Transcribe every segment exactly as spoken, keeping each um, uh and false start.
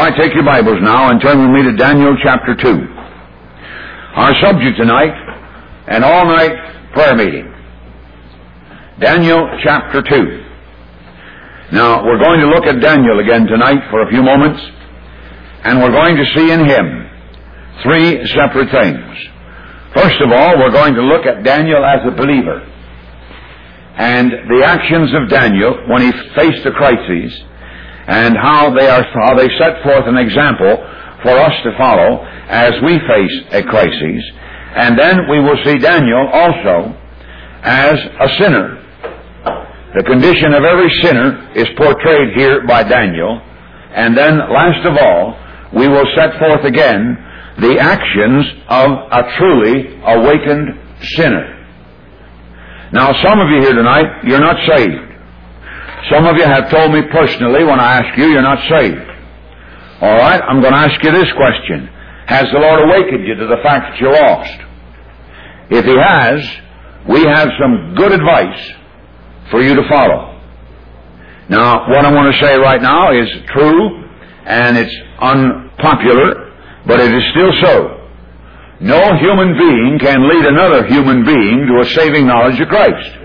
right, take your Bibles now and turn with me to Daniel chapter two. Our subject tonight, an all-night prayer meeting. Daniel chapter two. Now, we're going to look at Daniel again tonight for a few moments, and we're going to see in him three separate things. First of all, we're going to look at Daniel as a believer, and the actions of Daniel when he faced a crisis, and how they are how they set forth an example for us to follow as we face a crisis. And then we will see Daniel also as a sinner. The condition of every sinner is portrayed here by Daniel. And then, last of all, we will set forth again the actions of a truly awakened sinner. Now, some of you here tonight, you're not saved. Some of you have told me personally when I ask you, you're not saved. All right, I'm going to ask you this question. Has the Lord awakened you to the fact that you're lost? If He has, we have some good advice for you to follow. Now, what I want to say right now is true, and it's unpopular, but it is still so. No human being can lead another human being to a saving knowledge of Christ.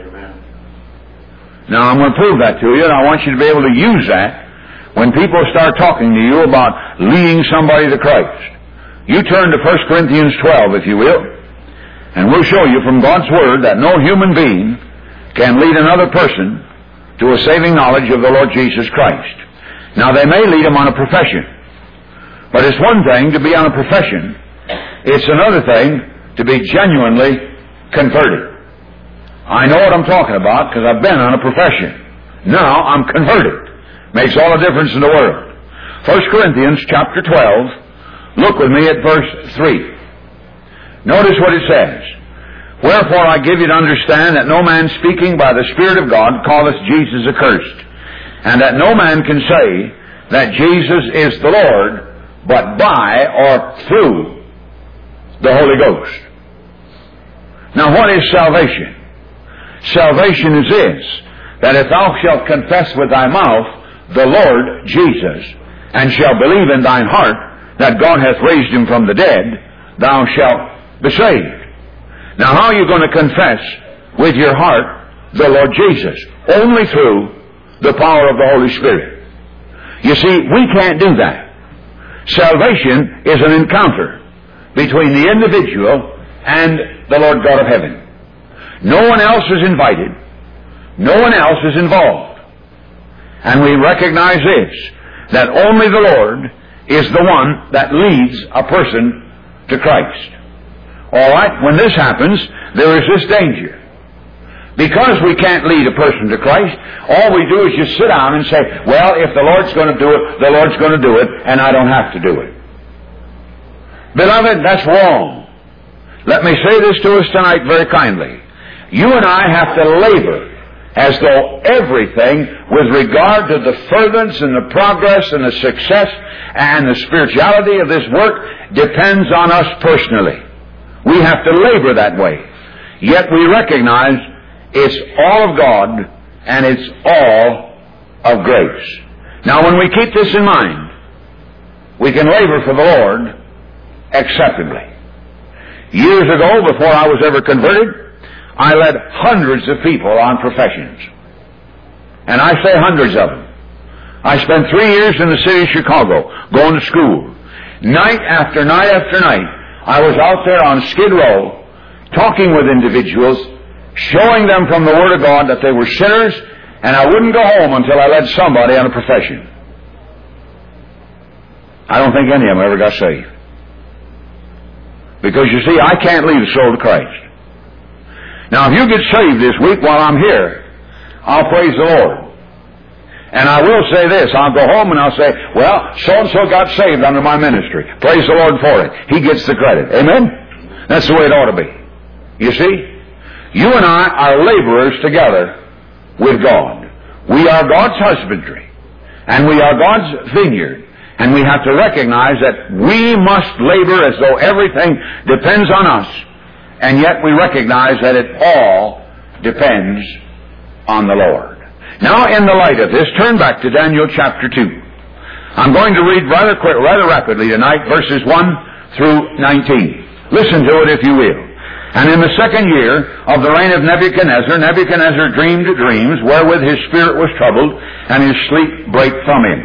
Now, I'm going to prove that to you, and I want you to be able to use that when people start talking to you about leading somebody to Christ. You turn to First Corinthians twelve, if you will, and we'll show you from God's Word that no human being can lead another person to a saving knowledge of the Lord Jesus Christ. Now, they may lead him on a profession, but it's one thing to be on a profession. It's another thing to be genuinely converted. I know what I'm talking about because I've been on a profession. Now I'm converted. Makes all the difference in the world. First Corinthians chapter twelve, look with me at verse three. Notice what it says. Wherefore I give you to understand that no man speaking by the Spirit of God calleth Jesus accursed, and that no man can say that Jesus is the Lord but by or through the Holy Ghost. Now, what is salvation? Salvation is this, that if thou shalt confess with thy mouth the Lord Jesus, and shalt believe in thine heart that God hath raised him from the dead, thou shalt be saved. Now, how are you going to confess with your heart the Lord Jesus? Only through the power of the Holy Spirit. You see, we can't do that. Salvation is an encounter between the individual and the Lord God of heaven. No one else is invited. No one else is involved. And we recognize this, that only the Lord is the one that leads a person to Christ. All right, when this happens, there is this danger. Because we can't lead a person to Christ, all we do is just sit down and say, well, if the Lord's going to do it, the Lord's going to do it, and I don't have to do it. Beloved, that's wrong. Let me say this to us tonight very kindly. You and I have to labor as though everything with regard to the furtherance and the progress and the success and the spirituality of this work depends on us personally. We have to labor that way. Yet we recognize it's all of God and it's all of grace. Now, when we keep this in mind, we can labor for the Lord acceptably. Years ago, before I was ever converted, I led hundreds of people on professions. And I say hundreds of them. I spent three years in the city of Chicago, going to school. Night after night after night, I was out there on Skid Row, talking with individuals, showing them from the Word of God that they were sinners, and I wouldn't go home until I led somebody on a profession. I don't think any of them ever got saved. Because, you see, I can't lead a soul to Christ. Now, if you get saved this week while I'm here, I'll praise the Lord. And I will say this, I'll go home and I'll say, well, so-and-so got saved under my ministry. Praise the Lord for it. He gets the credit. Amen? That's the way it ought to be. You see? You and I are laborers together with God. We are God's husbandry. And we are God's vineyard. And we have to recognize that we must labor as though everything depends on us. And yet we recognize that it all depends on the Lord. Now, in the light of this, turn back to Daniel chapter two. I'm going to read rather quick, rather rapidly tonight, verses one through nineteen. Listen to it if you will. And in the second year of the reign of Nebuchadnezzar, Nebuchadnezzar dreamed dreams wherewith his spirit was troubled, and his sleep brake from him.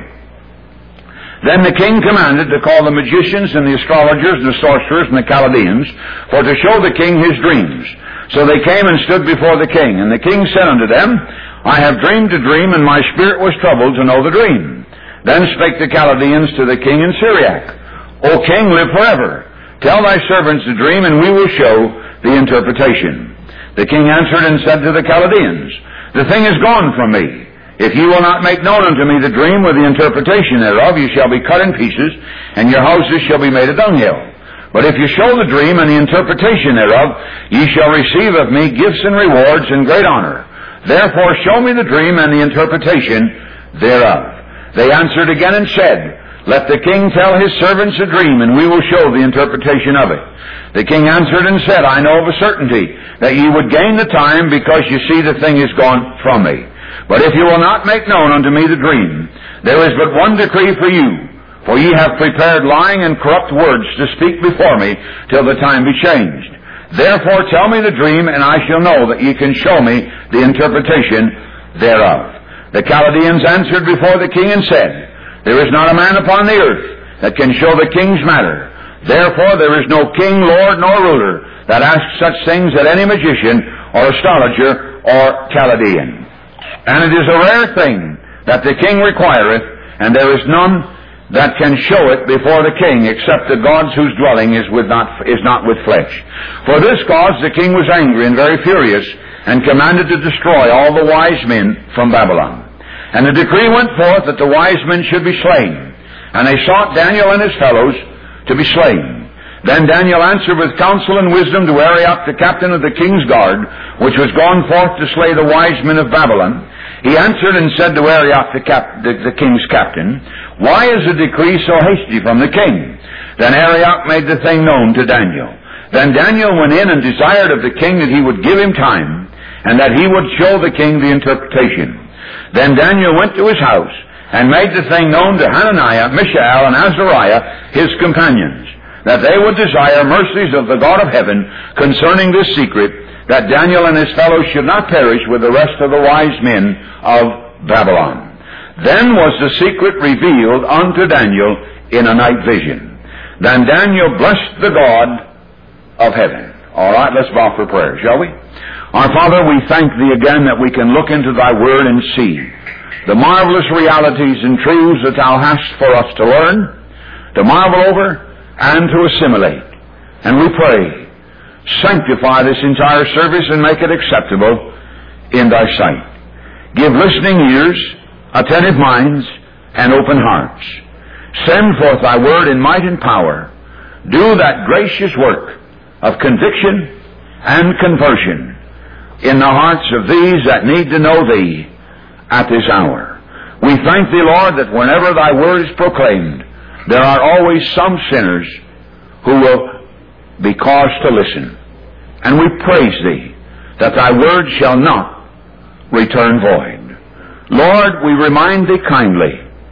Then the king commanded to call the magicians and the astrologers and the sorcerers and the Chaldeans, for to show the king his dreams. So they came and stood before the king. And the king said unto them, I have dreamed a dream, and my spirit was troubled to know the dream. Then spake the Chaldeans to the king in Syriac, O king, live forever. Tell thy servants the dream, and we will show the interpretation. The king answered and said to the Chaldeans, The thing is gone from me. If you will not make known unto me the dream with the interpretation thereof, you shall be cut in pieces, and your houses shall be made a dunghill. But if you show the dream and the interpretation thereof, ye shall receive of me gifts and rewards and great honor. Therefore show me the dream and the interpretation thereof. They answered again and said, Let the king tell his servants a dream, and we will show the interpretation of it. The king answered and said, I know of a certainty that ye would gain the time, because you see the thing is gone from me. But if you will not make known unto me the dream, there is but one decree for you, for ye have prepared lying and corrupt words to speak before me till the time be changed. Therefore tell me the dream, and I shall know that ye can show me the interpretation thereof. The Chaldeans answered before the king and said, There is not a man upon the earth that can show the king's matter. Therefore there is no king, lord, nor ruler that asks such things at any magician or astrologer or Chaldean. And it is a rare thing that the king requireth, and there is none that can show it before the king, except the gods whose dwelling is with not is not with flesh. For this cause the king was angry and very furious, and commanded to destroy all the wise men from Babylon. And the decree went forth that the wise men should be slain. And they sought Daniel and his fellows to be slain. Then Daniel answered with counsel and wisdom to Arioch, the captain of the king's guard, which was gone forth to slay the wise men of Babylon. He answered and said to Arioch, the, cap- the, the king's captain, Why is the decree so hasty from the king? Then Arioch made the thing known to Daniel. Then Daniel went in and desired of the king that he would give him time, and that he would show the king the interpretation. Then Daniel went to his house, and made the thing known to Hananiah, Mishael, and Azariah, his companions, that they would desire mercies of the God of heaven concerning this secret, that Daniel and his fellows should not perish with the rest of the wise men of Babylon. Then was the secret revealed unto Daniel in a night vision. Then Daniel blessed the God of heaven. All right, let's bow for prayer, shall we? Our Father, we thank Thee again that we can look into Thy Word and see the marvelous realities and truths that Thou hast for us to learn, to marvel over, and to assimilate. And we pray, sanctify this entire service and make it acceptable in Thy sight. Give listening ears, attentive minds, and open hearts. Send forth Thy Word in might and power. Do that gracious work of conviction and conversion in the hearts of these that need to know Thee at this hour. We thank Thee, Lord, that whenever Thy Word is proclaimed, there are always some sinners who will be caused to listen. And we praise Thee that Thy Word shall not return void. Lord, we remind Thee kindly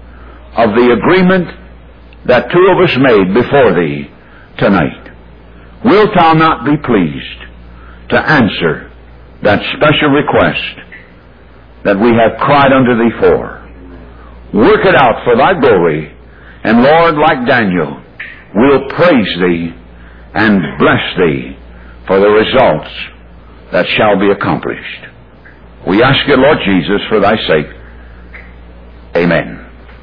of the agreement that two of us made before Thee tonight. Wilt Thou not be pleased to answer that special request that we have cried unto Thee for? Work it out for Thy glory, and Lord, like Daniel, we'll praise Thee and bless Thee for the results that shall be accomplished. We ask it, Lord Jesus, for Thy sake. Amen.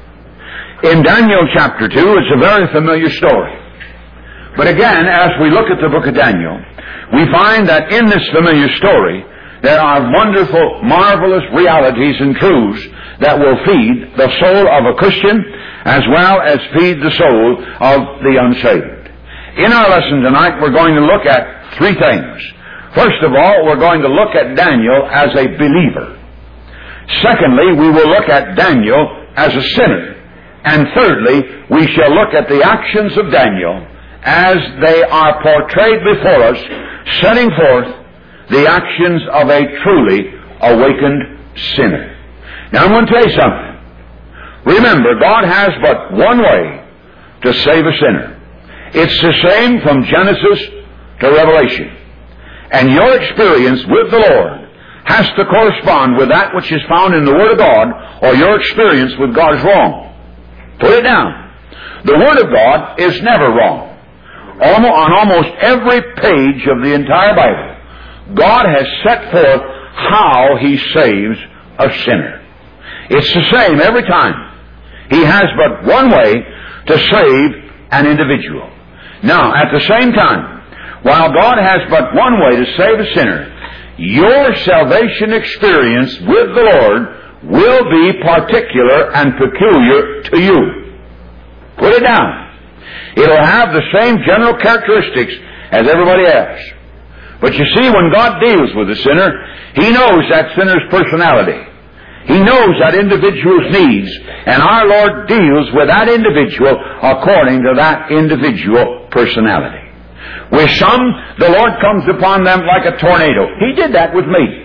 In Daniel chapter two, it's a very familiar story. But again, as we look at the book of Daniel, we find that in this familiar story, there are wonderful, marvelous realities and truths that will feed the soul of a Christian as well as feed the soul of the unsaved. In our lesson tonight, we're going to look at three things. First of all, we're going to look at Daniel as a believer. Secondly, we will look at Daniel as a sinner. And thirdly, we shall look at the actions of Daniel as they are portrayed before us, setting forth the actions of a truly awakened sinner. Now I'm going to tell you something. Remember, God has but one way to save a sinner. It's the same from Genesis to Revelation. And your experience with the Lord has to correspond with that which is found in the Word of God, or your experience with God is wrong. Put it down. The Word of God is never wrong. On almost every page of the entire Bible, God has set forth how He saves a sinner. It's the same every time. He has but one way to save an individual. Now, at the same time, while God has but one way to save a sinner, your salvation experience with the Lord will be particular and peculiar to you. Put it down. It'll have the same general characteristics as everybody else. But you see, when God deals with a sinner, He knows that sinner's personality. He knows that individual's needs, and our Lord deals with that individual according to that individual personality. With some, the Lord comes upon them like a tornado. He did that with me.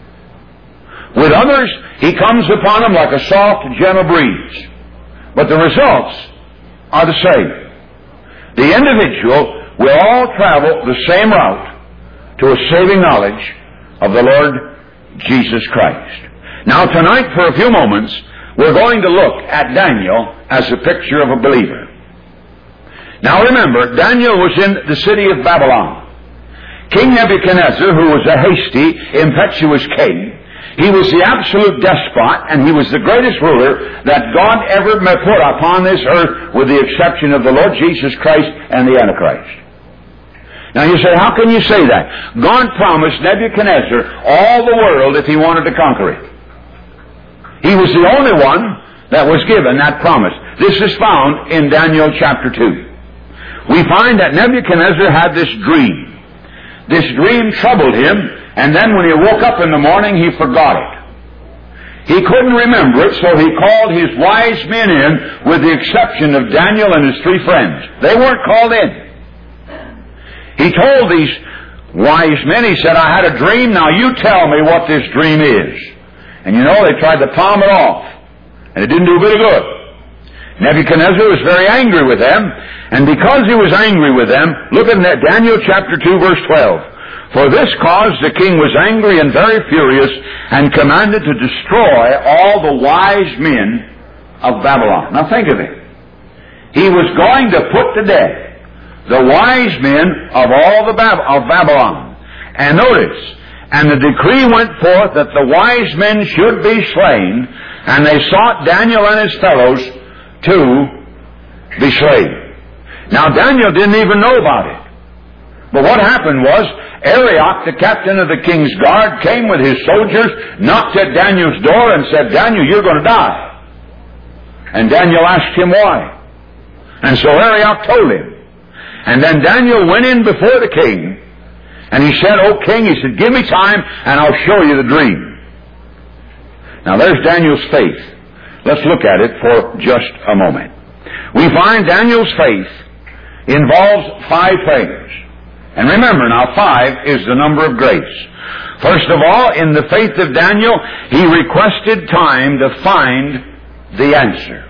With others, He comes upon them like a soft, gentle breeze. But the results are the same. The individual will all travel the same route to a saving knowledge of the Lord Jesus Christ. Now tonight, for a few moments, we're going to look at Daniel as a picture of a believer. Now remember, Daniel was in the city of Babylon. King Nebuchadnezzar, who was a hasty, impetuous king, he was the absolute despot, and he was the greatest ruler that God ever put upon this earth, with the exception of the Lord Jesus Christ and the Antichrist. Now you say, how can you say that? God promised Nebuchadnezzar all the world if he wanted to conquer it. He was the only one that was given that promise. This is found in Daniel chapter two. We find that Nebuchadnezzar had this dream. This dream troubled him, and then when he woke up in the morning, he forgot it. He couldn't remember it, so he called his wise men in, with the exception of Daniel and his three friends. They weren't called in. He told these wise men, he said, I had a dream, now you tell me what this dream is. And you know, they tried to palm it off, and it didn't do a bit of good. Nebuchadnezzar was very angry with them, and because he was angry with them, look at Daniel chapter two, verse twelve. For this cause the king was angry and very furious, and commanded to destroy all the wise men of Babylon. Now think of it. He was going to put to death the wise men of all the Bab- of Babylon. And notice, and the decree went forth that the wise men should be slain, and they sought Daniel and his fellows to be slain. Now Daniel didn't even know about it. But what happened was, Arioch, the captain of the king's guard, came with his soldiers, knocked at Daniel's door, and said, Daniel, you're going to die. And Daniel asked him why. And so Arioch told him. And then Daniel went in before the king, and he said, O king, he said, give me time, and I'll show you the dream. Now there's Daniel's faith. Let's look at it for just a moment. We find Daniel's faith involves five things. And remember now, five is the number of grace. First of all, in the faith of Daniel, he requested time to find the answer.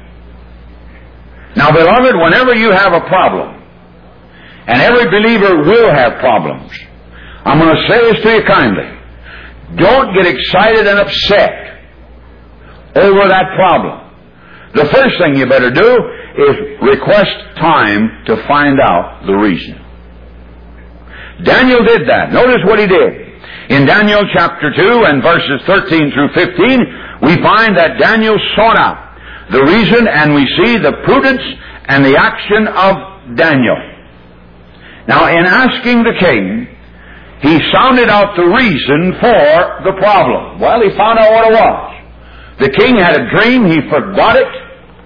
Now, beloved, whenever you have a problem, and every believer will have problems, I'm going to say this to you kindly. Don't get excited and upset over that problem. The first thing you better do is request time to find out the reason. Daniel did that. Notice what he did. In Daniel chapter two and verses thirteen through fifteen, we find that Daniel sought out the reason, and we see the prudence and the action of Daniel. Now, in asking the king, he sounded out the reason for the problem. Well, he found out what it was. The king had a dream, he forgot it,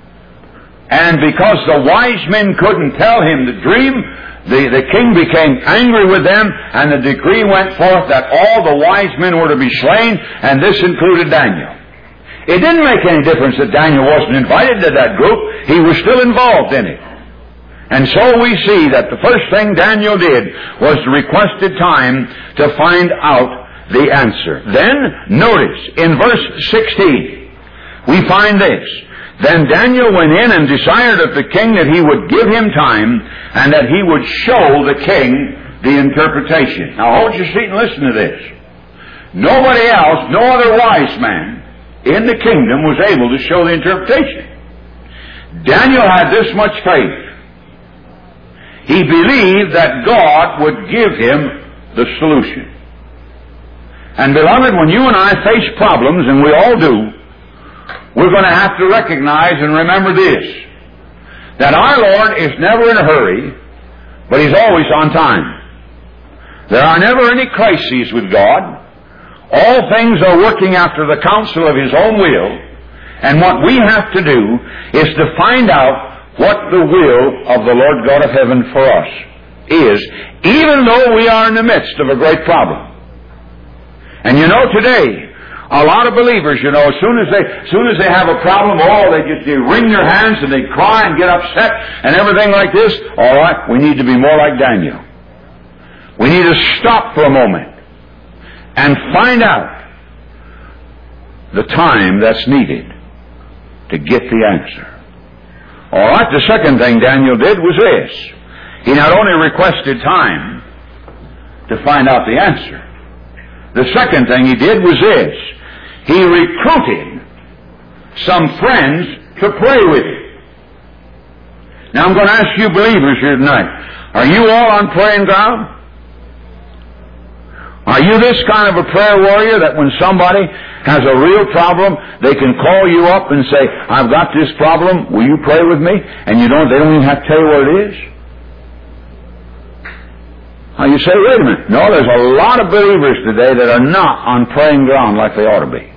and because the wise men couldn't tell him the dream, The, the king became angry with them, and the decree went forth that all the wise men were to be slain, and this included Daniel. It didn't make any difference that Daniel wasn't invited to that group. He was still involved in it. And so we see that the first thing Daniel did was to requested time to find out the answer. Then, notice, in verse sixteen, we find this. Then Daniel went in and desired of the king that he would give him time and that he would show the king the interpretation. Now hold your seat and listen to this. Nobody else, no other wise man in the kingdom was able to show the interpretation. Daniel had this much faith. He believed that God would give him the solution. And beloved, when you and I face problems, and we all do, we're going to have to recognize and remember this, that our Lord is never in a hurry, but He's always on time. There are never any crises with God. All things are working after the counsel of His own will, and what we have to do is to find out what the will of the Lord God of heaven for us is, even though we are in the midst of a great problem. And you know, today, a lot of believers, you know, as soon as they, as soon as they have a problem, oh, they just they wring their hands and they cry and get upset and everything like this. All right, we need to be more like Daniel. We need to stop for a moment and find out the time that's needed to get the answer. All right, the second thing Daniel did was this. He not only requested time to find out the answer. The second thing he did was this. He recruited some friends to pray with him. Now I'm going to ask you believers here tonight, are you all on praying ground? Are you this kind of a prayer warrior that when somebody has a real problem, they can call you up and say, I've got this problem, will you pray with me? And you don't, they don't even have to tell you what it is? Now you say, wait a minute. No, there's a lot of believers today that are not on praying ground like they ought to be.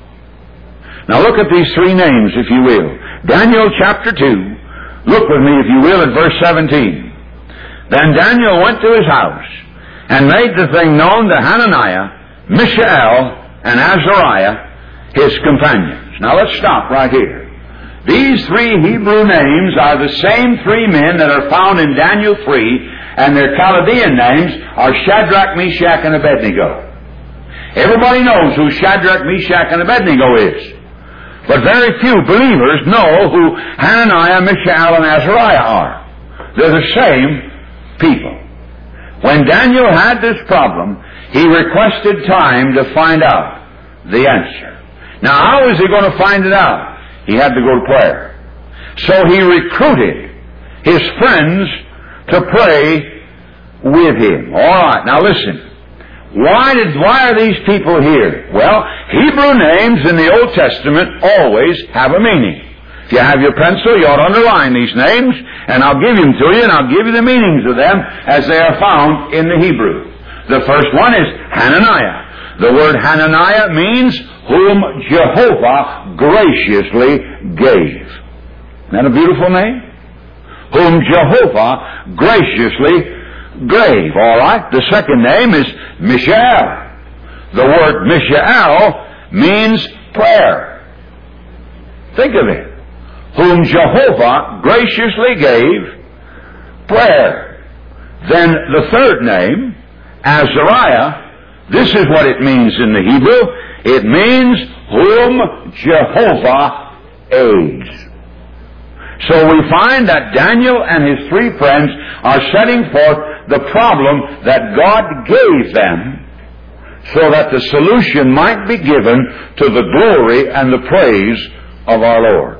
Now look at these three names, if you will. Daniel chapter two. Look with me, if you will, at verse seventeen. Then Daniel went to his house and made the thing known to Hananiah, Mishael, and Azariah, his companions. Now let's stop right here. These three Hebrew names are the same three men that are found in Daniel three, and their Chaldean names are Shadrach, Meshach, and Abednego. Everybody knows who Shadrach, Meshach, and Abednego is. But very few believers know who Hananiah, Mishael, and Azariah are. They're the same people. When Daniel had this problem, he requested time to find out the answer. Now, how is he going to find it out? He had to go to prayer. So he recruited his friends to pray with him. All right, now listen. Why did why are these people here? Well, Hebrew names in the Old Testament always have a meaning. If you have your pencil, you ought to underline these names, and I'll give them to you, and I'll give you the meanings of them as they are found in the Hebrew. The first one is Hananiah. The word Hananiah means whom Jehovah graciously gave. Isn't that a beautiful name? Whom Jehovah graciously gave. All right. The second name is Mishael. The word Mishael means prayer. Think of it. Whom Jehovah graciously gave prayer. Then the third name, Azariah, this is what it means in the Hebrew. It means whom Jehovah aids. So we find that Daniel and his three friends are setting forth the problem that God gave them so that the solution might be given to the glory and the praise of our Lord.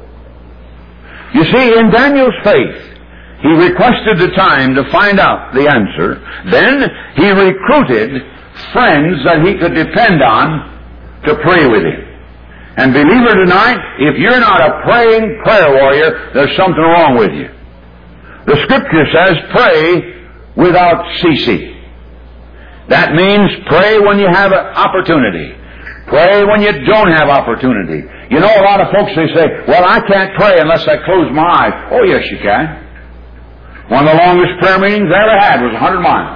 You see, in Daniel's faith, he requested the time to find out the answer. Then he recruited friends that he could depend on to pray with him. And believer tonight, if you're not a praying prayer warrior, there's something wrong with you. The Scripture says, pray without ceasing. That means pray when you have an opportunity. Pray when you don't have opportunity. You know, a lot of folks, they say, well, I can't pray unless I close my eyes. Oh, yes, you can. One of the longest prayer meetings I ever had was one hundred miles.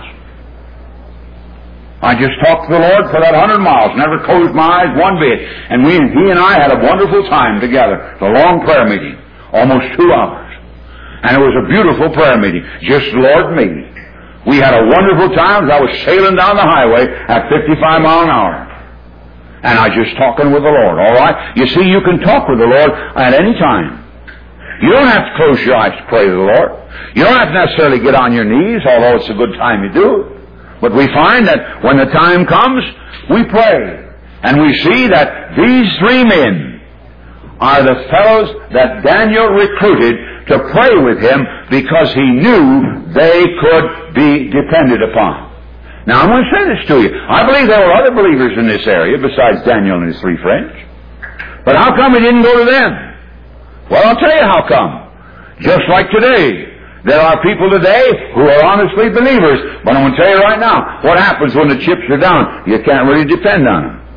I just talked to the Lord for that one hundred miles, never closed my eyes one bit. And we, he and I had a wonderful time together. The long prayer meeting, almost two hours. And it was a beautiful prayer meeting, just the Lord and me. We had a wonderful time as I was sailing down the highway at fifty-five miles an hour. And I was just talking with the Lord, all right? You see, you can talk with the Lord at any time. You don't have to close your eyes to pray to the Lord. You don't have to necessarily get on your knees, although it's a good time you do it. But we find that when the time comes, we pray. And we see that these three men are the fellows that Daniel recruited to pray with him because he knew they could be depended upon. Now, I'm going to say this to you. I believe there were other believers in this area besides Daniel and his three friends. But how come he didn't go to them? Well, I'll tell you how come. Just like today, there are people today who are honestly believers. But I'm going to tell you right now, what happens when the chips are down? You can't really depend on them.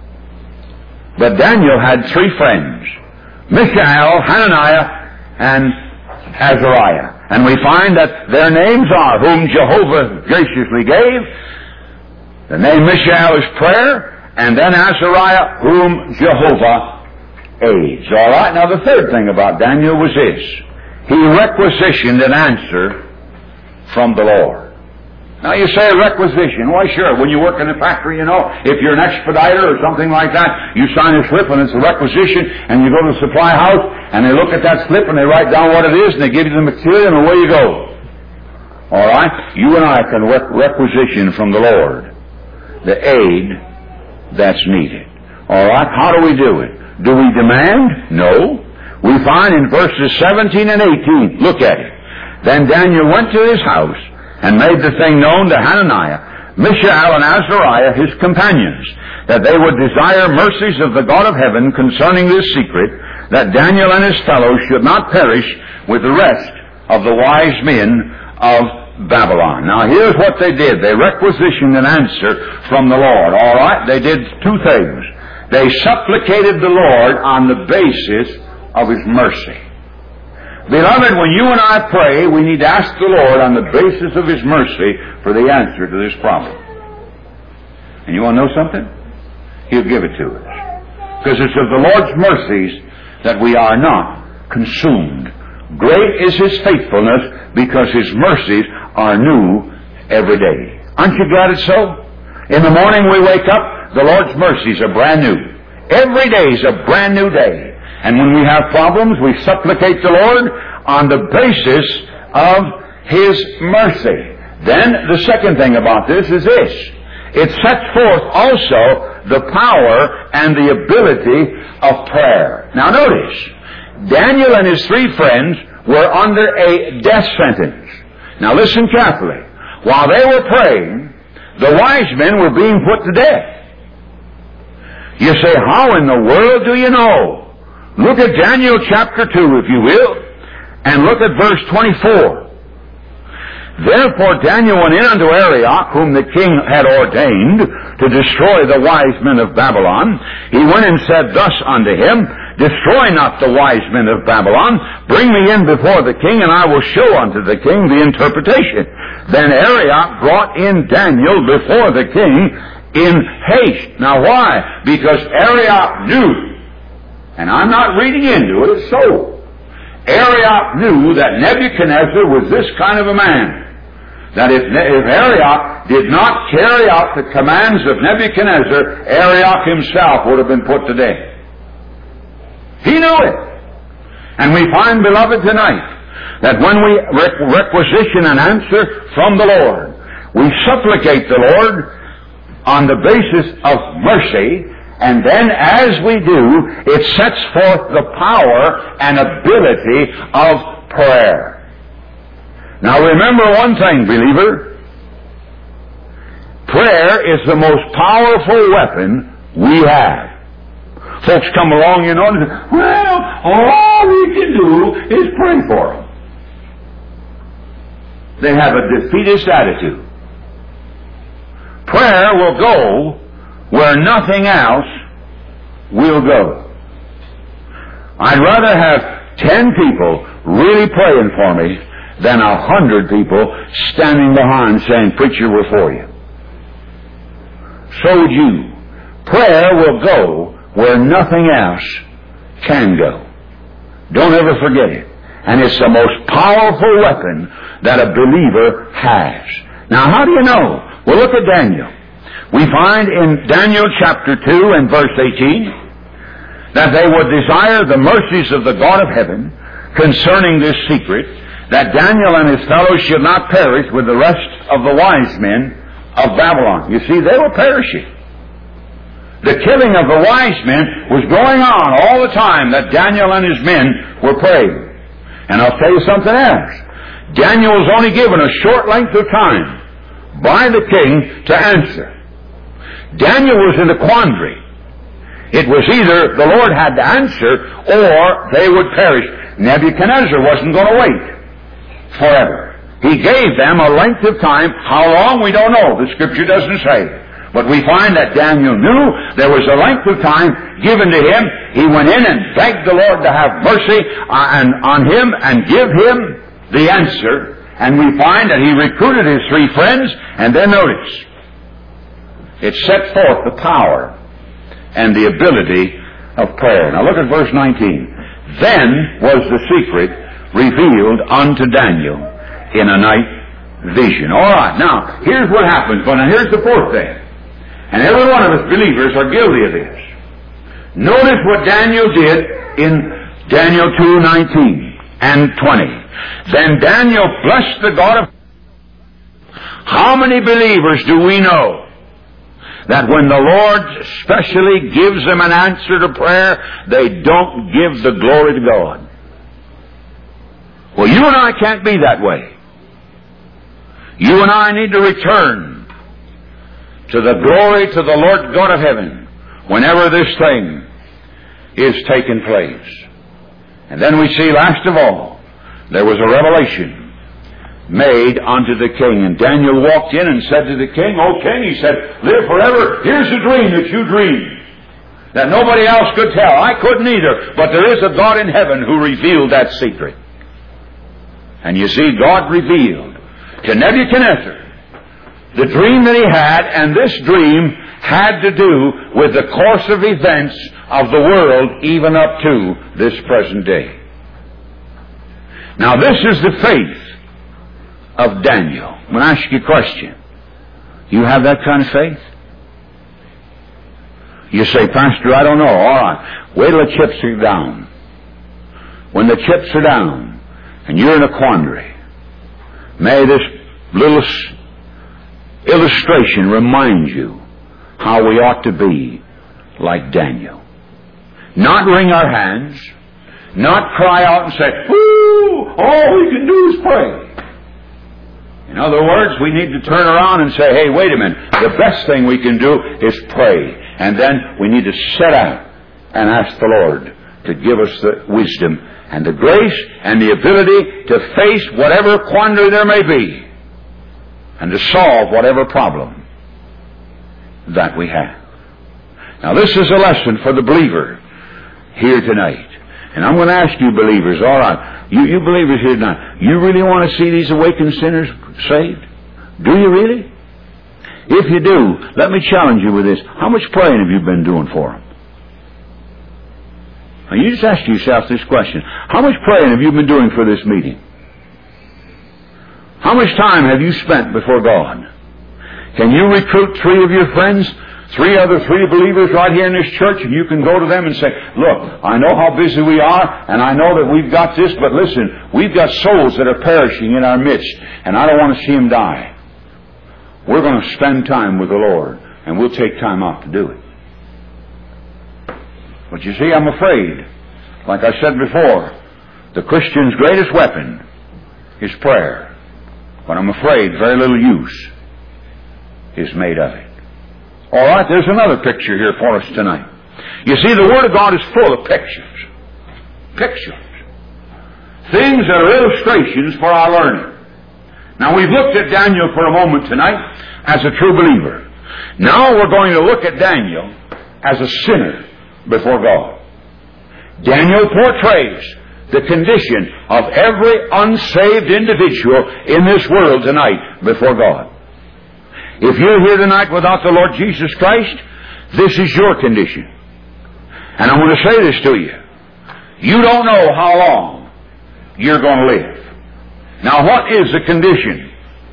But Daniel had three friends, Mishael, Hananiah, and Azariah. And we find that their names are, whom Jehovah graciously gave. The name Mishael is prayer, and then Azariah, whom Jehovah aids. All right, now the third thing about Daniel was this. He requisitioned an answer from the Lord. Now you say requisition. Why, sure, when you work in a factory, you know, if you're an expediter or something like that, you sign a slip and it's a requisition, and you go to the supply house, and they look at that slip and they write down what it is, and they give you the material, and away you go. All right? You and I can rec- requisition from the Lord the aid that's needed. All right? How do we do it? Do we demand? No. We find in verses seventeen and eighteen, look at it. Then Daniel went to his house and made the thing known to Hananiah, Mishael, and Azariah, his companions, that they would desire mercies of the God of heaven concerning this secret, that Daniel and his fellows should not perish with the rest of the wise men of Babylon. Now here's what they did. They requisitioned an answer from the Lord. All right? They did two things. They supplicated the Lord on the basis of His mercy. Beloved, when you and I pray, we need to ask the Lord on the basis of His mercy for the answer to this problem. And you want to know something? He'll give it to us. Because it's of the Lord's mercies that we are not consumed. Great is His faithfulness, because His mercies are new every day. Aren't you glad it's so? In the morning we wake up, the Lord's mercies are brand new. Every day is a brand new day. And when we have problems, we supplicate the Lord on the basis of His mercy. Then the second thing about this is this. It sets forth also the power and the ability of prayer. Now notice, Daniel and his three friends were under a death sentence. Now listen carefully. While they were praying, the wise men were being put to death. You say, how in the world do you know? Look at Daniel chapter two, if you will, and look at verse twenty-four. Therefore Daniel went in unto Arioch, whom the king had ordained to destroy the wise men of Babylon. He went and said thus unto him, Destroy not the wise men of Babylon. Bring me in before the king, and I will show unto the king the interpretation. Then Arioch brought in Daniel before the king in haste. Now why? Because Arioch knew, and I'm not reading into it, it's so. Arioch knew that Nebuchadnezzar was this kind of a man. That if, if Arioch did not carry out the commands of Nebuchadnezzar, Arioch himself would have been put to death. He knew it. And we find, beloved, tonight, that when we requisition an answer from the Lord, we supplicate the Lord on the basis of mercy. And then as we do, it sets forth the power and ability of prayer. Now remember one thing, believer. Prayer is the most powerful weapon we have. Folks come along, you know, and say, well, all we can do is pray for them. They have a defeatist attitude. Prayer will go where nothing else will go. I'd rather have ten people really praying for me than a hundred people standing behind saying, Preacher, we're for you. So would you. Prayer will go where nothing else can go. Don't ever forget it. And it's the most powerful weapon that a believer has. Now, how do you know? Well, look at Daniel. We find in Daniel chapter two and verse eighteen that they would desire the mercies of the God of heaven concerning this secret, that Daniel and his fellows should not perish with the rest of the wise men of Babylon. You see, they were perishing. The killing of the wise men was going on all the time that Daniel and his men were praying. And I'll tell you something else. Daniel was only given a short length of time by the king to answer. Daniel was in a quandary. It was either the Lord had to answer or they would perish. Nebuchadnezzar wasn't going to wait forever. He gave them a length of time. How long, we don't know. The Scripture doesn't say. But we find that Daniel knew there was a length of time given to him. He went in and begged the Lord to have mercy on, on him and give him the answer. And we find that he recruited his three friends. And then notice, it set forth the power and the ability of prayer. Now look at verse nineteen. Then was the secret revealed unto Daniel in a night vision. All right, now, here's what happens. But now here's the fourth thing. And every one of us believers are guilty of this. Notice what Daniel did in Daniel two nineteen and twenty. Then Daniel blessed the God of... How many believers do we know that when the Lord specially gives them an answer to prayer, they don't give the glory to God? Well, you and I can't be that way. You and I need to return to the glory to the Lord God of heaven whenever this thing is taking place. And then we see, last of all, there was a revelation made unto the king. And Daniel walked in and said to the king, O king, he said, live forever. Here's a dream that you dreamed that nobody else could tell. I couldn't either. But there is a God in heaven who revealed that secret. And you see, God revealed to Nebuchadnezzar the dream that he had, and this dream had to do with the course of events of the world even up to this present day. Now this is the faith of Daniel. I'm going to ask you a question. You have that kind of faith? You say, Pastor, I don't know. All right. Wait till the chips are down. When the chips are down and you're in a quandary, may this little illustration remind you how we ought to be like Daniel. Not wring our hands, not cry out and say, ooh, all we can do is pray. In other words, we need to turn around and say, hey, wait a minute, the best thing we can do is pray. And then we need to set out and ask the Lord to give us the wisdom and the grace and the ability to face whatever quandary there may be, and to solve whatever problem that we have. Now this is a lesson for the believer here tonight. And I'm going to ask you believers, all right, you, you believers here tonight, you really want to see these awakened sinners saved? Do you really? If you do, let me challenge you with this. How much praying have you been doing for them? Now you just ask yourself this question. How much praying have you been doing for this meeting? How much time have you spent before God? Can you recruit three of your friends, three other three believers right here in this church, and you can go to them and say, look, I know how busy we are, and I know that we've got this, but listen, we've got souls that are perishing in our midst, and I don't want to see them die. We're going to spend time with the Lord, and we'll take time out to do it. But you see, I'm afraid, like I said before, the Christian's greatest weapon is prayer. But I'm afraid very little use is made of it. All right, there's another picture here for us tonight. You see, the Word of God is full of pictures. Pictures. Things that are illustrations for our learning. Now, we've looked at Daniel for a moment tonight as a true believer. Now we're going to look at Daniel as a sinner before God. Daniel portrays the condition of every unsaved individual in this world tonight before God. If you're here tonight without the Lord Jesus Christ, this is your condition. And I'm going to say this to you. You don't know how long you're going to live. Now, what is the condition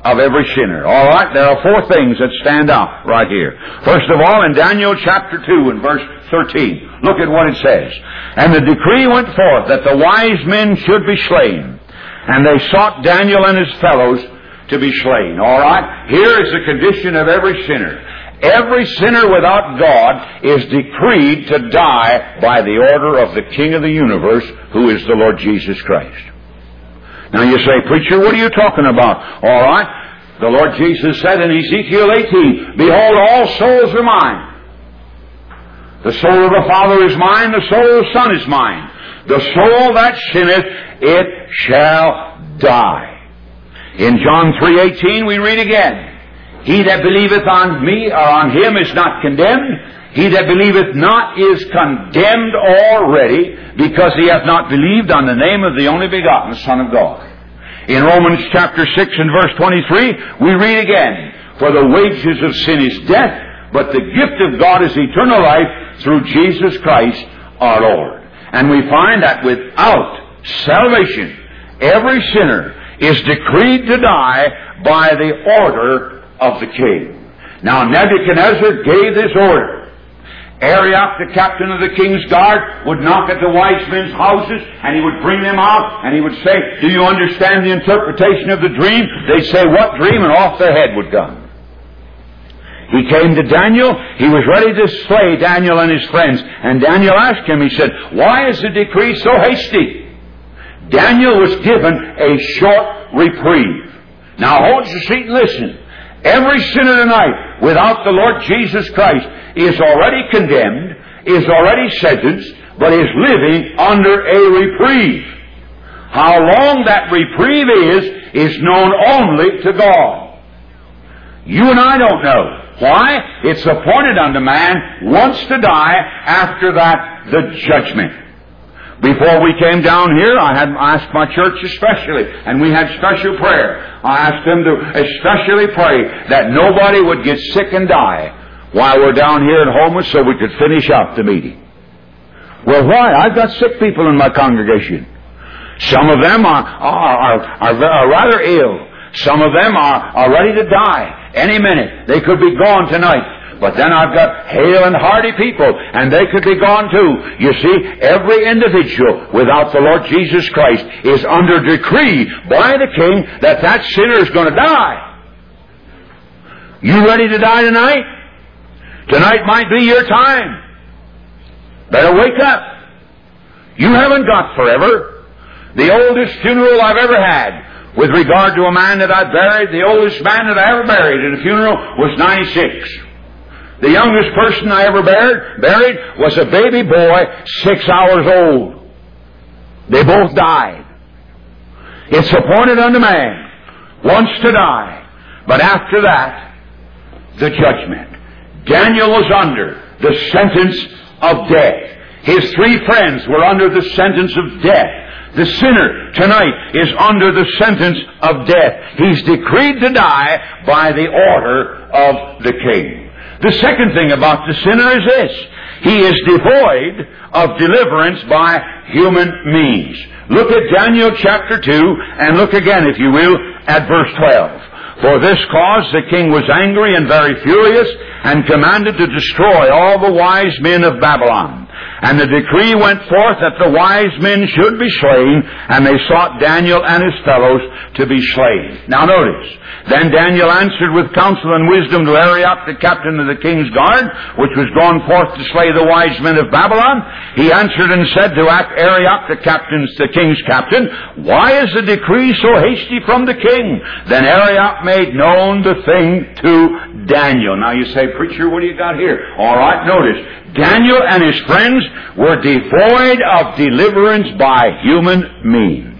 of every sinner. All right, there are four things that stand out right here. First of all, in Daniel chapter two and verse thirteen, look at what it says. And the decree went forth that the wise men should be slain, and they sought Daniel and his fellows to be slain. All right, here is the condition of every sinner. Every sinner without God is decreed to die by the order of the King of the universe, who is the Lord Jesus Christ. Now you say, preacher, what are you talking about? All right, the Lord Jesus said in Ezekiel eighteen, behold, all souls are mine. The soul of the Father is mine, the soul of the Son is mine. The soul that sinneth, it shall die. In John three eighteen we read again, he that believeth on me or on him is not condemned. He that believeth not is condemned already, because he hath not believed on the name of the only begotten Son of God. In Romans chapter six and verse twenty-three, we read again, for the wages of sin is death, but the gift of God is eternal life through Jesus Christ our Lord. And we find that without salvation, every sinner is decreed to die by the order of the king. Now Nebuchadnezzar gave this order. Arioch, the captain of the king's guard, would knock at the wise men's houses, and he would bring them out, and he would say, do you understand the interpretation of the dream? They'd say, what dream? And off their head would go. He came to Daniel. He was ready to slay Daniel and his friends. And Daniel asked him, he said, why is the decree so hasty? Daniel was given a short reprieve. Now hold your seat and listen. Every sinner tonight, without the Lord Jesus Christ, is already condemned, is already sentenced, but is living under a reprieve. How long that reprieve is, is known only to God. You and I don't know. Why? It's appointed unto man once to die, after that the judgment. Before we came down here, I had asked my church especially, and we had special prayer. I asked them to especially pray that nobody would get sick and die while we're down here at Homer, so we could finish out the meeting. Well, why? I've got sick people in my congregation. Some of them are, are, are, are, are rather ill. Some of them are, are ready to die any minute. They could be gone tonight. But then I've got hale and hearty people, and they could be gone too. You see, every individual without the Lord Jesus Christ is under decree by the King that that sinner is going to die. You ready to die tonight? Tonight might be your time. Better wake up. You haven't got forever. The oldest funeral I've ever had, with regard to a man that I buried, the oldest man that I ever buried at a funeral was ninety-six. The youngest person I ever buried, buried was a baby boy, six hours old. They both died. It's appointed unto man once to die, but after that, the judgment. Daniel was under the sentence of death. His three friends were under the sentence of death. The sinner tonight is under the sentence of death. He's decreed to die by the order of the king. The second thing about the sinner is this. He is devoid of deliverance by human means. Look at Daniel chapter two, and look again, if you will, at verse twelve. For this cause the king was angry and very furious, and commanded to destroy all the wise men of Babylon. And the decree went forth that the wise men should be slain, and they sought Daniel and his fellows to be slain. Now notice, then Daniel answered with counsel and wisdom to Arioch, the captain of the king's guard, which was gone forth to slay the wise men of Babylon. He answered and said to Arioch, the captain's, the king's captain, why is the decree so hasty from the king? Then Arioch made known the thing to Daniel. Now you say, preacher, what do you got here? All right, notice. Daniel and his friends were devoid of deliverance by human means.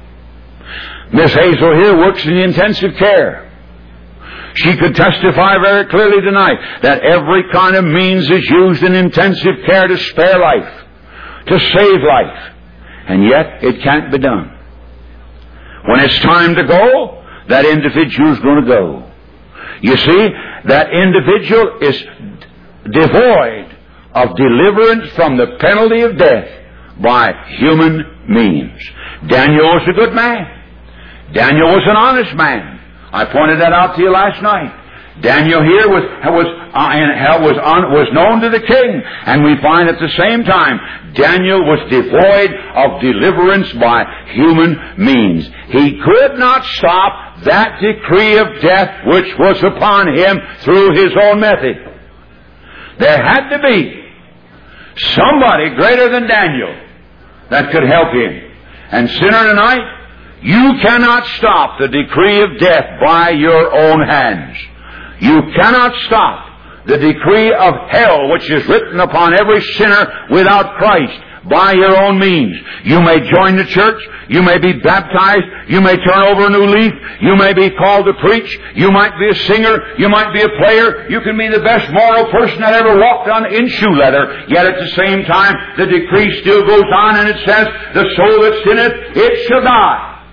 Miss Hazel here works in intensive care. She could testify very clearly tonight that every kind of means is used in intensive care to spare life, to save life, and yet it can't be done. When it's time to go, that individual is going to go. You see, that individual is devoid of deliverance from the penalty of death by human means. Daniel was a good man. Daniel was an honest man. I pointed that out to you last night. Daniel here was was uh, and hell was on, was known to the king, and we find at the same time Daniel was devoid of deliverance by human means. He could not stop that decree of death which was upon him through his own method. There had to be somebody greater than Daniel that could help him. And sinner tonight, you cannot stop the decree of death by your own hands. You cannot stop the decree of hell which is written upon every sinner without Christ by your own means. You may join the church. You may be baptized. You may turn over a new leaf. You may be called to preach. You might be a singer. You might be a player. You can be the best moral person that ever walked on in shoe leather. Yet at the same time, the decree still goes on, and it says, the soul that sinneth, it shall die.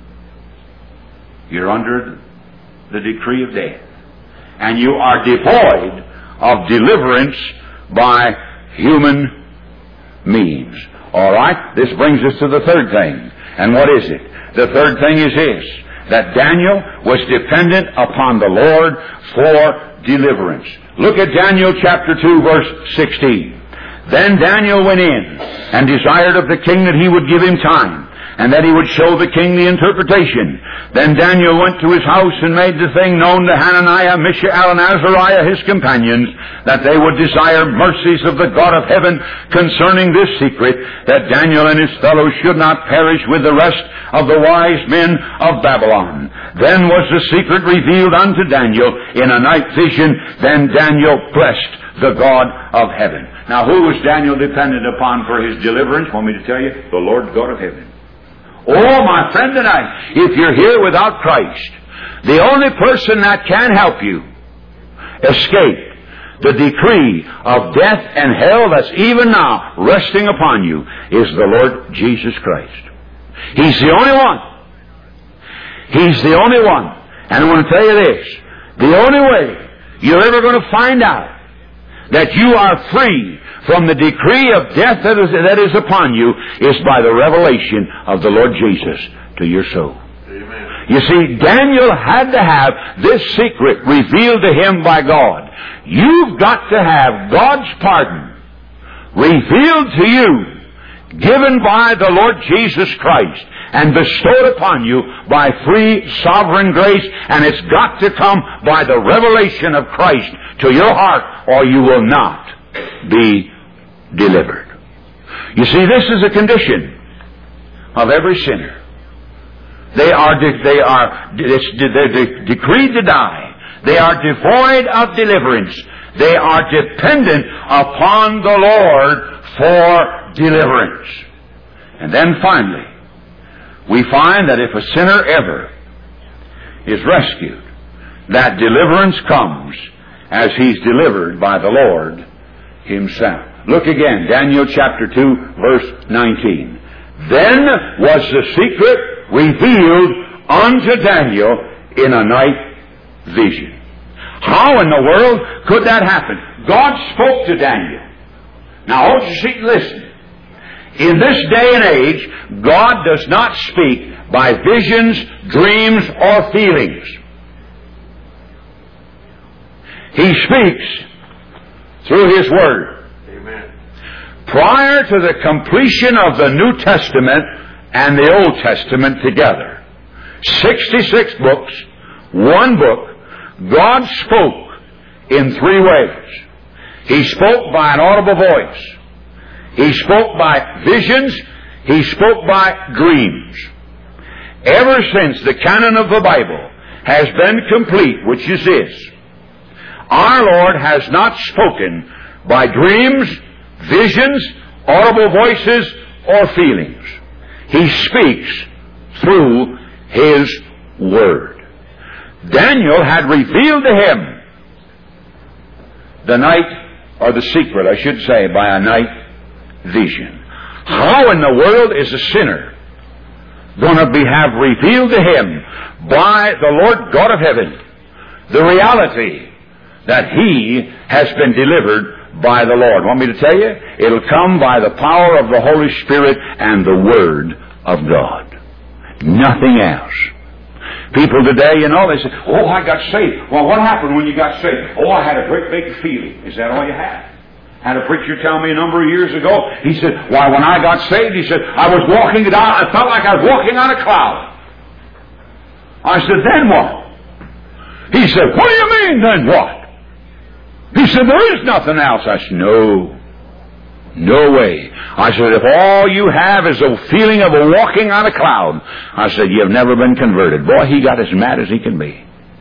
You're under the decree of death. And you are devoid of deliverance by human means. All right? This brings us to the third thing. And what is it? The third thing is this, that Daniel was dependent upon the Lord for deliverance. Look at Daniel chapter two, verse sixteen. Then Daniel went in and desired of the king that he would give him time, and that he would show the king the interpretation. Then Daniel went to his house and made the thing known to Hananiah, Mishael, and Azariah, his companions, that they would desire mercies of the God of heaven concerning this secret, that Daniel and his fellows should not perish with the rest of the wise men of Babylon. Then was the secret revealed unto Daniel in a night vision. Then Daniel blessed the God of heaven. Now, who was Daniel dependent upon for his deliverance? Want me to tell you? The Lord God of heaven. Oh, my friend tonight, if you're here without Christ, the only person that can help you escape the decree of death and hell that's even now resting upon you is the Lord Jesus Christ. He's the only one. He's the only one. And I want to tell you this, the only way you're ever going to find out that you are free from the decree of death that is, that is upon you is by the revelation of the Lord Jesus to your soul. Amen. You see, Daniel had to have this secret revealed to him by God. You've got to have God's pardon revealed to you, given by the Lord Jesus Christ, and bestowed upon you by free sovereign grace, and it's got to come by the revelation of Christ to your heart, or you will not be delivered. You see, this is a condition of every sinner. They are de- they are de- they're de- decreed to die. They are devoid of deliverance. They are dependent upon the Lord for deliverance. And then finally, we find that if a sinner ever is rescued, that deliverance comes as he's delivered by the Lord himself. Look again, Daniel chapter two, verse nineteen. Then was the secret revealed unto Daniel in a night vision. How in the world could that happen? God spoke to Daniel. Now, I want you to see, listen. In this day and age, God does not speak by visions, dreams, or feelings. He speaks through His Word. Amen. Prior to the completion of the New Testament and the Old Testament together, sixty-six books, one book, God spoke in three ways. He spoke by an audible voice. He spoke by visions. He spoke by dreams. Ever since the canon of the Bible has been complete, which is this, our Lord has not spoken by dreams, visions, audible voices, or feelings. He speaks through His Word. Daniel had revealed to him the night, or the secret, I should say, by a night vision. How in the world is a sinner going to be have revealed to him by the Lord God of heaven the reality that he has been delivered by the Lord? Want me to tell you? It'll come by the power of the Holy Spirit and the Word of God. Nothing else. People today, you know, they say, oh, I got saved. Well, what happened when you got saved? Oh, I had a great big feeling. Is that all you had? Had a preacher tell me a number of years ago, he said, why, when I got saved, he said, I was walking down, I felt like I was walking on a cloud. I said, then what? He said, what do you mean, then what? He said, there is nothing else. I said, no. No way. I said, if all you have is a feeling of a walking on a cloud, I said, you've never been converted. Boy, he got as mad as he can be.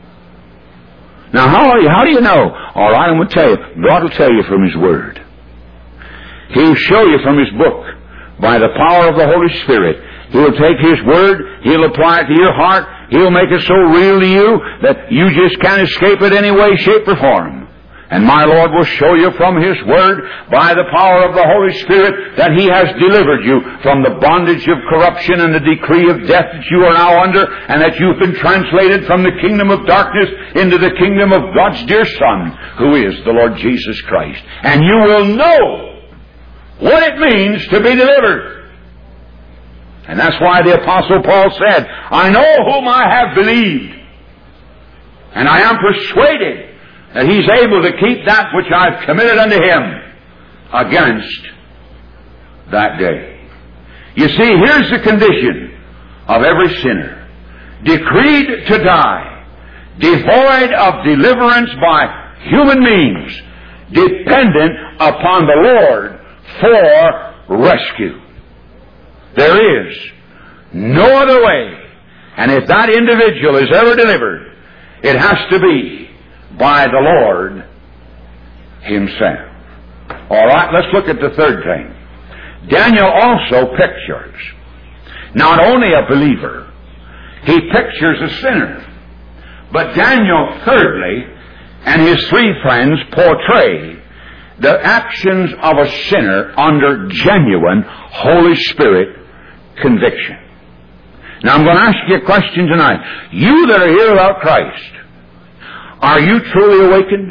Now, how are you? How do you know? All right, I'm going to tell you. God will tell you from His Word. He'll show you from His book by the power of the Holy Spirit. He'll take His Word, He'll apply it to your heart, He'll make it so real to you that you just can't escape it any way, shape, or form. And my Lord will show you from His Word, by the power of the Holy Spirit, that He has delivered you from the bondage of corruption and the decree of death that you are now under, and that you've been translated from the kingdom of darkness into the kingdom of God's dear Son, who is the Lord Jesus Christ. And you will know what it means to be delivered. And that's why the Apostle Paul said, I know whom I have believed, and I am persuaded that He's able to keep that which I've committed unto Him against that day. You see, here's the condition of every sinner. Decreed to die, devoid of deliverance by human means, dependent upon the Lord for rescue. There is no other way. And if that individual is ever delivered, it has to be by the Lord Himself. All right, let's look at the third thing. Daniel also pictures not only a believer, he pictures a sinner. But Daniel, thirdly, and his three friends portray the actions of a sinner under genuine Holy Spirit conviction. Now I'm going to ask you a question tonight. You that are here without Christ, are you truly awakened?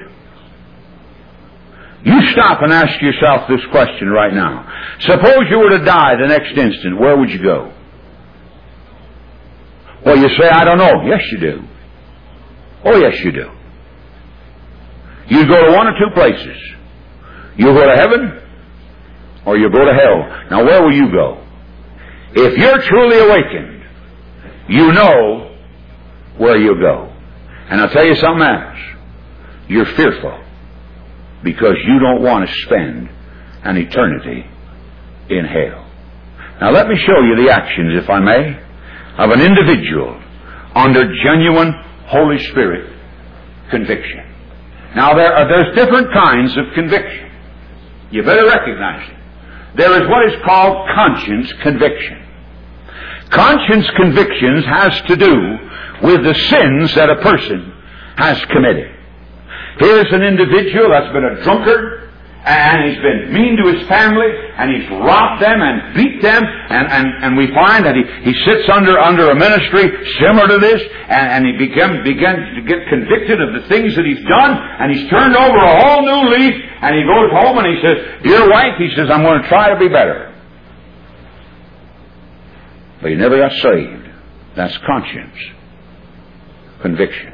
You stop and ask yourself this question right now. Suppose you were to die the next instant, where would you go? Well, you say, I don't know. Yes, you do. Oh, yes, you do. You go to one or two places. You go to heaven, or you go to hell. Now, where will you go? If you're truly awakened, you know where you'll go. And I'll tell you something else. You're fearful because you don't want to spend an eternity in hell. Now let me show you the actions, if I may, of an individual under genuine Holy Spirit conviction. Now there are, there's different kinds of conviction. You better recognize it. There is what is called conscience conviction. Conscience convictions has to do with the sins that a person has committed. Here's an individual that's been a drunkard, and he's been mean to his family, and he's robbed them and beat them, and, and, and we find that he, he sits under, under a ministry similar to this, and, and he begin, begins to get convicted of the things that he's done, and he's turned over a whole new leaf, and he goes home and he says, dear wife, he says, I'm going to try to be better. But he never got saved. That's conscience conviction.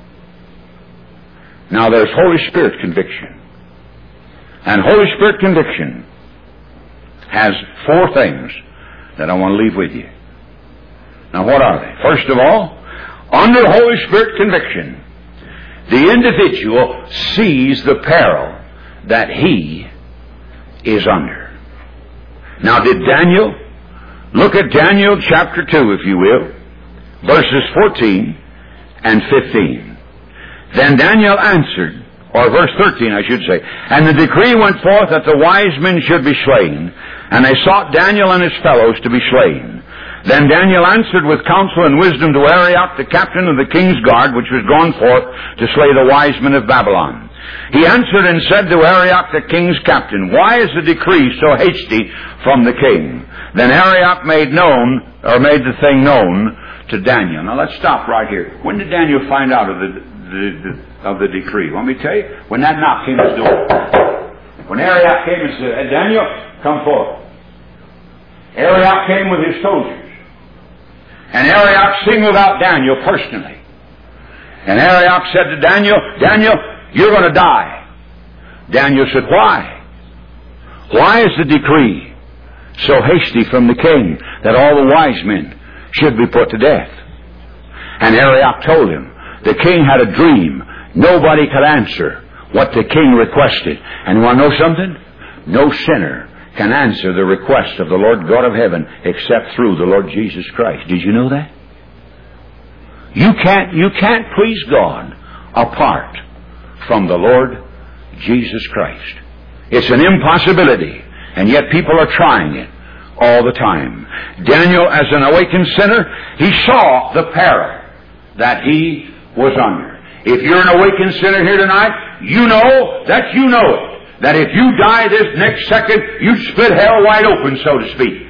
Now there's Holy Spirit conviction. And Holy Spirit conviction has four things that I want to leave with you. Now what are they? First of all, under Holy Spirit conviction, the individual sees the peril that he is under. Now did Daniel, look at Daniel chapter two, if you will, verses fourteen and fifteen. Then Daniel answered, or verse thirteen, I should say, and the decree went forth that the wise men should be slain, and they sought Daniel and his fellows to be slain. Then Daniel answered with counsel and wisdom to Arioch, the captain of the king's guard, which was gone forth to slay the wise men of Babylon. He answered and said to Arioch, the king's captain, why is the decree so hasty from the king? Then Arioch made known, or made the thing known to Daniel. Now let's stop right here. When did Daniel find out of the, the, the of the decree? Let me tell you, when that knock came at his door. When Arioch came and said, hey, Daniel, come forth. Arioch came with his soldiers. And Arioch singled out Daniel personally. And Arioch said to Daniel, Daniel, you're going to die. Daniel said, why? Why is the decree so hasty from the king that all the wise men should be put to death? And Arioch told him, the king had a dream. Nobody could answer what the king requested. And you want to know something? No sinner can answer the request of the Lord God of heaven except through the Lord Jesus Christ. Did you know that? You can't, you can't please God apart from the Lord Jesus Christ. It's an impossibility, and yet people are trying it all the time. Daniel, as an awakened sinner, he saw the peril that he was under. If you're an awakened sinner here tonight, you know that you know it. That if you die this next second, you split hell wide open, so to speak.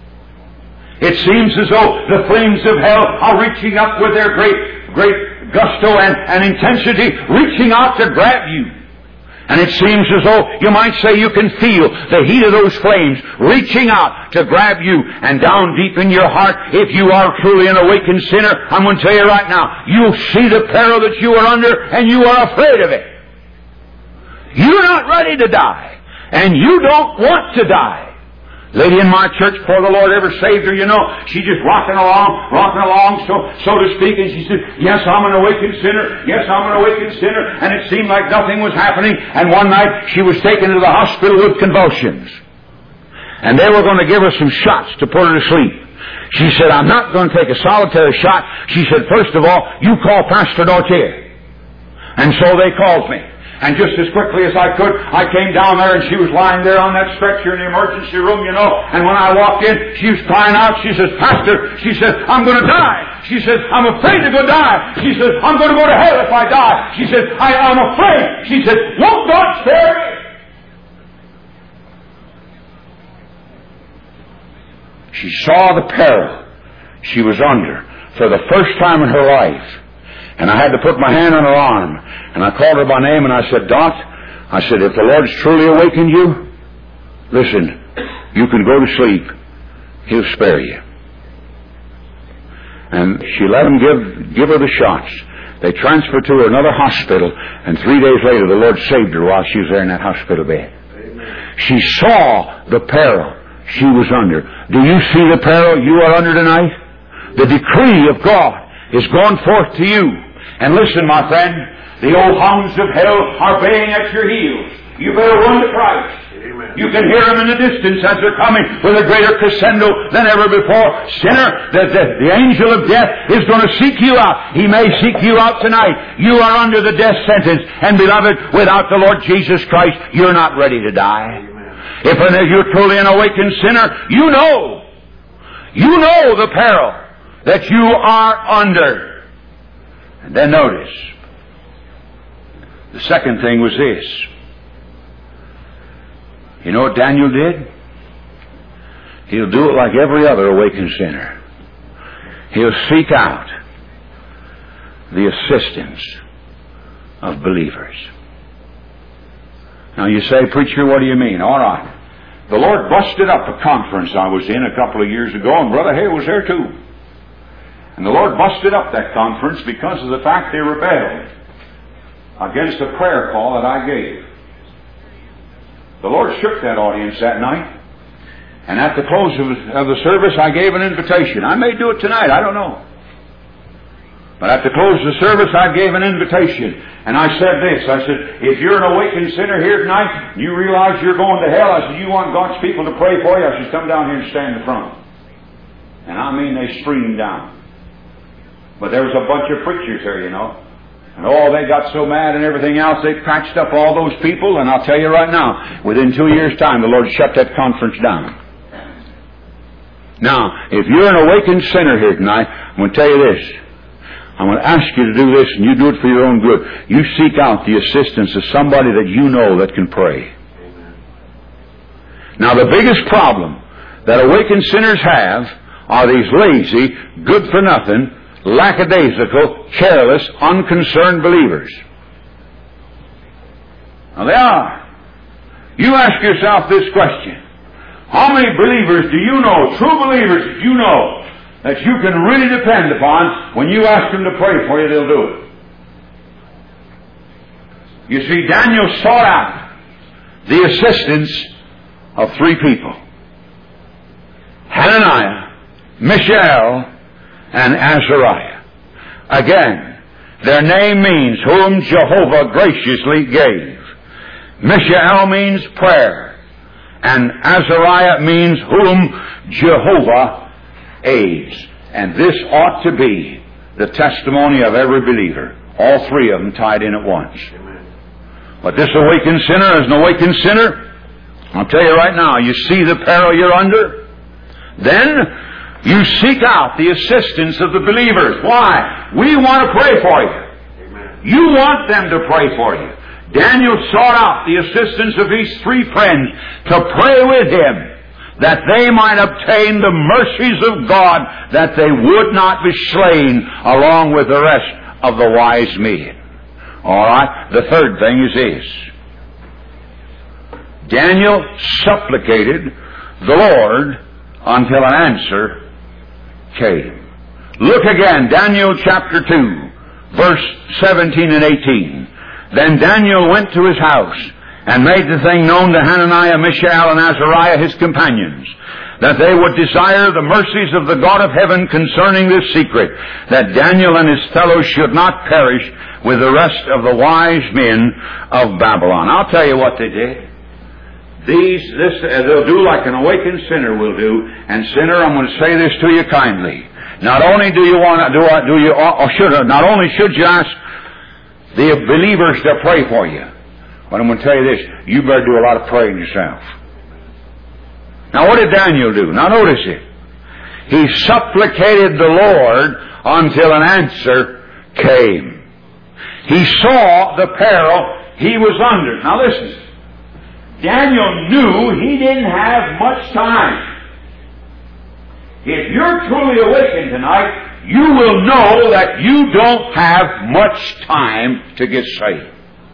It seems as though the flames of hell are reaching up with their great, great gusto and, and intensity, reaching out to grab you. And it seems as though you might say you can feel the heat of those flames reaching out to grab you. And down deep in your heart, if you are truly an awakened sinner, I'm going to tell you right now, you'll see the peril that you are under and you are afraid of it. You're not ready to die. And you don't want to die. Lady in my church, before the Lord ever saved her, you know, she just rocking along, rocking along, so so to speak, and she said, yes, I'm an awakened sinner, yes, I'm an awakened sinner, and it seemed like nothing was happening, and one night she was taken to the hospital with convulsions. And they were going to give her some shots to put her to sleep. She said, I'm not going to take a solitary shot. She said, first of all, you call Pastor Dortier. And so they called me. And just as quickly as I could, I came down there and she was lying there on that stretcher in the emergency room, you know. And when I walked in, she was crying out. She says, Pastor, she says, I'm going to die. She says, I'm afraid to go die. She says, I'm going to go to hell if I die. She says, I, I'm afraid. She says, won't God spare me? She saw the peril she was under for the first time in her life. And I had to put my hand on her arm. And I called her by name and I said, Dot, I said, if the Lord's truly awakened you, listen, you can go to sleep. He'll spare you. And she let him give, give her the shots. They transferred to her another hospital. And three days later, the Lord saved her while she was there in that hospital bed. Amen. She saw the peril she was under. Do you see the peril you are under tonight? The decree of God is gone forth to you. And listen, my friend, the old hounds of hell are baying at your heels. You better run to Christ. Amen. You can hear them in the distance as they're coming with a greater crescendo than ever before. Sinner, the, the, the angel of death is going to seek you out. He may seek you out tonight. You are under the death sentence. And beloved, without the Lord Jesus Christ, you're not ready to die. Amen. If you're truly an awakened sinner, you know. You know the peril that you are under. And then notice, the second thing was this. You know what Daniel did? He'll do it like every other awakened sinner. He'll seek out the assistance of believers. Now you say, preacher, what do you mean? All right. The Lord busted up a conference I was in a couple of years ago, and Brother Hale was there too. And the Lord busted up that conference because of the fact they rebelled against the prayer call that I gave. The Lord shook that audience that night. And at the close of, of the service, I gave an invitation. I may do it tonight, I don't know. But at the close of the service, I gave an invitation. And I said this, I said, if you're an awakened sinner here tonight, you realize you're going to hell, I said, you want God's people to pray for you, I said, come down here and stand in front. And I mean, they streamed down. But there was a bunch of preachers there, you know. And oh, they got so mad and everything else, they patched up all those people. And I'll tell you right now, within two years' time, the Lord shut that conference down. Now, if you're an awakened sinner here tonight, I'm going to tell you this. I'm going to ask you to do this, and you do it for your own good. You seek out the assistance of somebody that you know that can pray. Now, the biggest problem that awakened sinners have are these lazy, good-for-nothing, lackadaisical, careless, unconcerned believers. Now they are. You ask yourself this question. How many believers do you know, true believers, do you know, that you can really depend upon. When you ask them to pray for you, they'll do it. You see, Daniel sought out the assistance of three people: Hananiah, Mishael, and Azariah. Again, their name means whom Jehovah graciously gave. Mishael means prayer, and Azariah means whom Jehovah aids. And this ought to be the testimony of every believer. All three of them tied in at once. But this awakened sinner is an awakened sinner. I'll tell you right now, you see the peril you're under, then you seek out the assistance of the believers. Why? We want to pray for you. Amen. You want them to pray for you. Daniel sought out the assistance of these three friends to pray with him, that they might obtain the mercies of God, that they would not be slain along with the rest of the wise men. All right? The third thing is this. Daniel supplicated the Lord until an answer came. Look again, Daniel chapter two, verse seventeen and eighteen. Then Daniel went to his house and made the thing known to Hananiah, Mishael, and Azariah, his companions, that they would desire the mercies of the God of heaven concerning this secret, that Daniel and his fellows should not perish with the rest of the wise men of Babylon. I'll tell you what they did. These, this, uh, they'll do like an awakened sinner will do. And sinner, I'm going to say this to you kindly. Not only do you want to do, uh, do you, or should, uh, not only should you ask the believers to pray for you, but I'm going to tell you this: you better do a lot of praying yourself. Now, what did Daniel do? Now, notice it. He supplicated the Lord until an answer came. He saw the peril he was under. Now, listen. Daniel knew he didn't have much time. If you're truly awakened tonight, you will know that you don't have much time to get saved.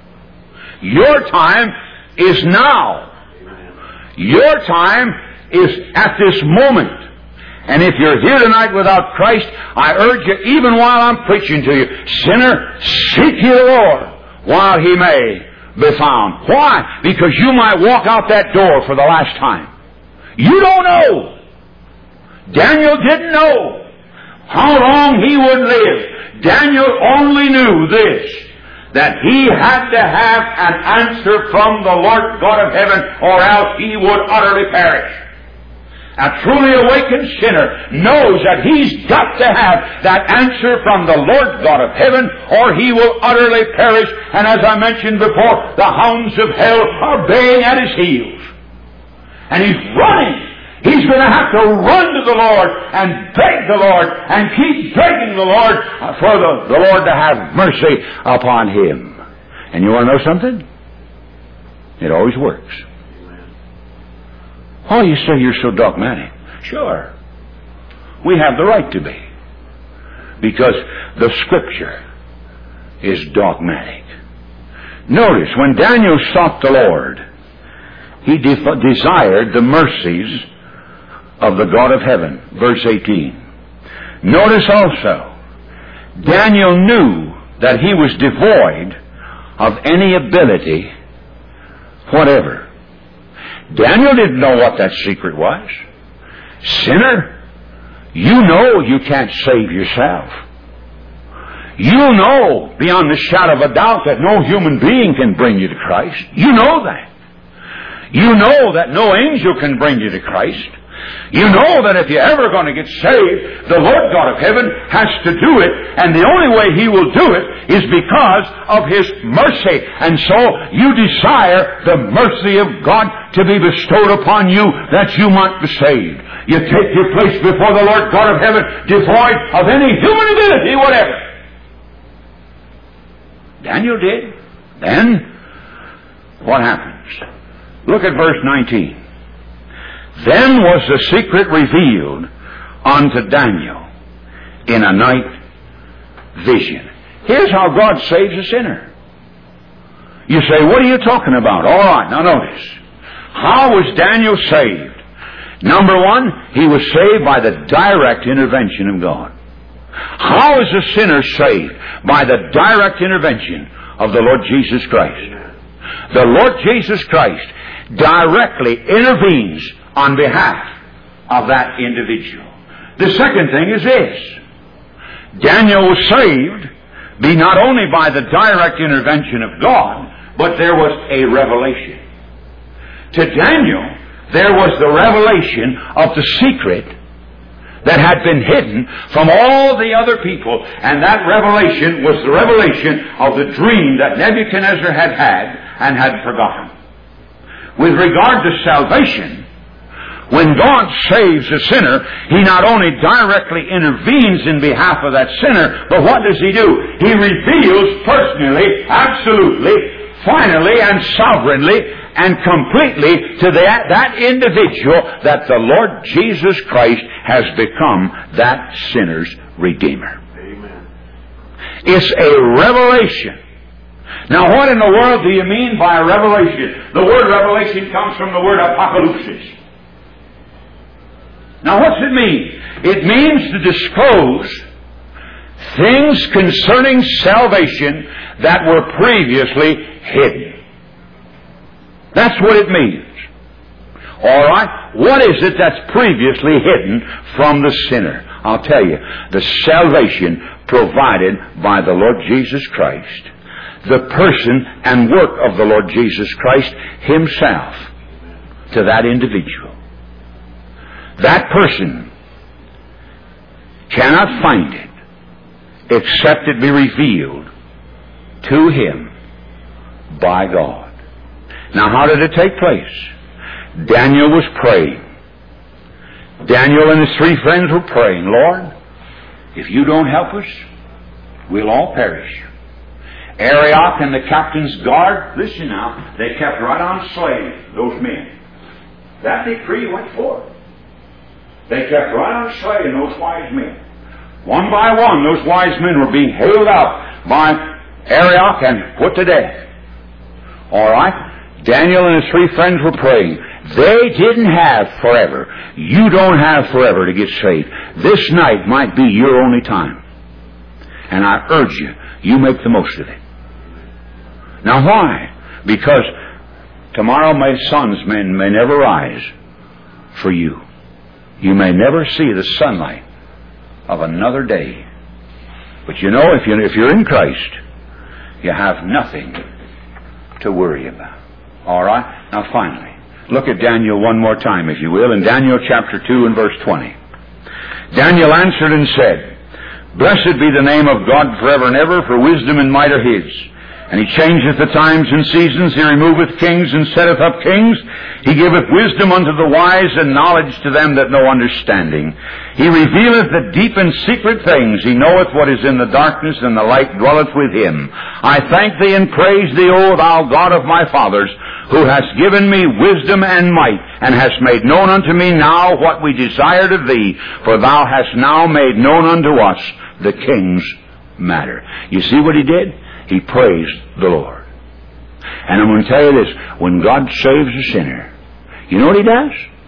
Your time is now. Your time is at this moment. And if you're here tonight without Christ, I urge you, even while I'm preaching to you, sinner, seek ye the Lord while he may be found. Why? Because you might walk out that door for the last time. You don't know. Daniel didn't know how long he would live. Daniel only knew this, that he had to have an answer from the Lord God of heaven, or else he would utterly perish. A truly awakened sinner knows that he's got to have that answer from the Lord God of heaven, or he will utterly perish. And as I mentioned before, the hounds of hell are baying at his heels. And he's running. He's going to have to run to the Lord and beg the Lord and keep begging the Lord for the, the Lord to have mercy upon him. And you want to know something? It always works. Oh, you say you're so dogmatic. Sure. We have the right to be. Because the Scripture is dogmatic. Notice, when Daniel sought the Lord, he de- desired the mercies of the God of heaven. Verse eighteen. Notice also, Daniel knew that he was devoid of any ability whatever. Daniel didn't know what that secret was. Sinner, you know you can't save yourself. You know beyond the shadow of a doubt that no human being can bring you to Christ. You know that. You know that no angel can bring you to Christ. You know that if you're ever going to get saved, the Lord God of heaven has to do it, and the only way he will do it is because of his mercy. And so you desire the mercy of God to be bestowed upon you, that you might be saved. You take your place before the Lord God of heaven, devoid of any human ability whatever. Daniel did. Then, what happens? Look at verse nineteen. Then was the secret revealed unto Daniel in a night vision. Here's how God saves a sinner. You say, what are you talking about? All right, now notice. How was Daniel saved? Number one, he was saved by the direct intervention of God. How is a sinner saved? By the direct intervention of the Lord Jesus Christ. The Lord Jesus Christ directly intervenes on behalf of that individual. The second thing is this. Daniel was saved be not only by the direct intervention of God, but there was a revelation. To Daniel, there was the revelation of the secret that had been hidden from all the other people, and that revelation was the revelation of the dream that Nebuchadnezzar had had and had forgotten. With regard to salvation, when God saves a sinner, He not only directly intervenes in behalf of that sinner, but what does He do? He reveals personally, absolutely, finally, and sovereignly, and completely to that, that individual that the Lord Jesus Christ has become that sinner's Redeemer. Amen. It's a revelation. Now, what in the world do you mean by a revelation? The word revelation comes from the word apocalypsis. Now, what's it mean? It means to disclose things concerning salvation that were previously hidden. That's what it means. All right? What is it that's previously hidden from the sinner? I'll tell you. The salvation provided by the Lord Jesus Christ. The person and work of the Lord Jesus Christ Himself to that individual. That person cannot find it except it be revealed to him by God. Now, how did it take place? Daniel was praying. Daniel and his three friends were praying, Lord, if you don't help us, we'll all perish. Arioch and the captain's guard, listen now, they kept right on slaying those men. That decree went forth. They kept right on slaying those wise men. One by one, those wise men were being held out by Arioch and put to death. All right? Daniel and his three friends were praying. They didn't have forever. You don't have forever to get saved. This night might be your only time. And I urge you, you make the most of it. Now why? Because tomorrow my sons may, may never rise for you. You may never see the sunlight of another day. But you know, if, you, if you're in Christ, you have nothing to worry about. All right? Now finally, look at Daniel one more time, if you will, in Daniel chapter two and verse twenty. Daniel answered and said, Blessed be the name of God forever and ever, for wisdom and might are His. And He changeth the times and seasons. He removeth kings and setteth up kings. He giveth wisdom unto the wise and knowledge to them that know understanding. He revealeth the deep and secret things. He knoweth what is in the darkness, and the light dwelleth with Him. I thank Thee and praise Thee, O Thou God of my fathers, who hast given me wisdom and might, and hast made known unto me now what we desired of Thee, for Thou hast now made known unto us the king's matter. You see what he did? He praised the Lord. And I'm going to tell you this, when God saves a sinner, you know what He does?